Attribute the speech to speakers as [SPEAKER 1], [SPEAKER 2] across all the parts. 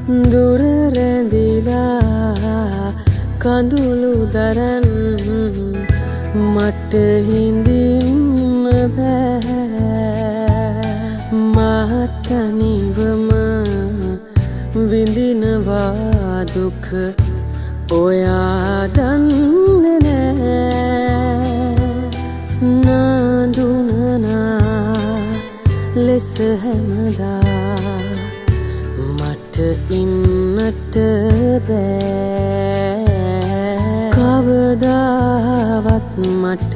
[SPEAKER 1] දුර රැඳිලා කඳුළු දරන් මට හිඳින්න බෑ මට නිවම විඳිනවා දුක ඔයා දන්නේ නෑ නාඳුනනා ලෙස හැමදා මට ඉන්නට බෑ කවදාවත් මට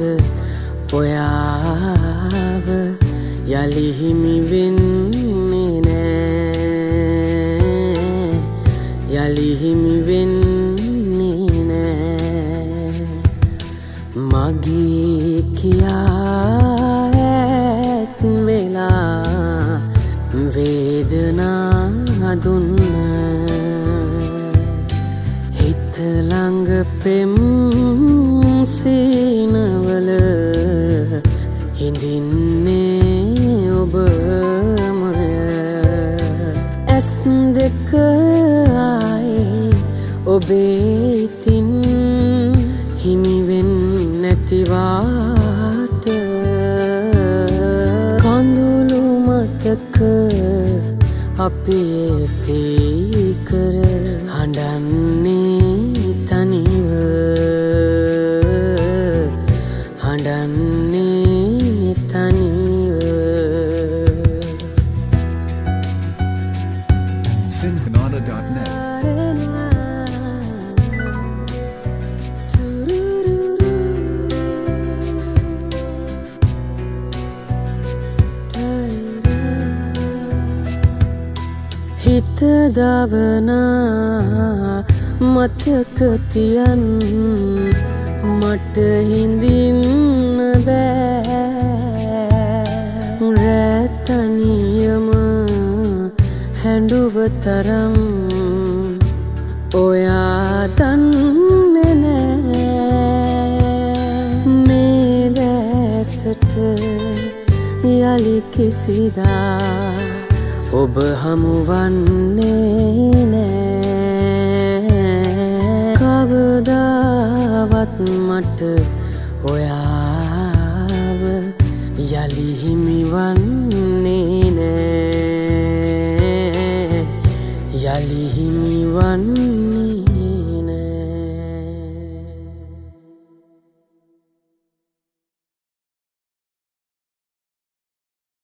[SPEAKER 1] ඔයාව යලි හිමි වෙන්නේ නෑ යලි හිමි වෙන්නේ නෑ මගේ කියා ඇත් වෙලා වේදනා දුන්න හිත ළඟ පෙම් සීනවල හිඳින්නේ ඔබමය ඇස් දෙක ආයේ ඔබේ ඉතින් හිමිවෙන් නැතිවාට කඳුළු මතක අපේ සීකර හඬන්නේ තනිව හඬන්නේ තනිව
[SPEAKER 2] Syncanada.net
[SPEAKER 1] හිත දවනා මතක තියන් මට හිඳින්න බෑ රැතනියම හැඬුව තරම් ඔයා දන්නේ නෑ මේ දැසට යලි කිසිදා ඔබ හමුවන්නේ නෑ කවදාවත් මට ඔයාව යලි හිමිවන්නේ නෑ යලි හිමිවන්නේ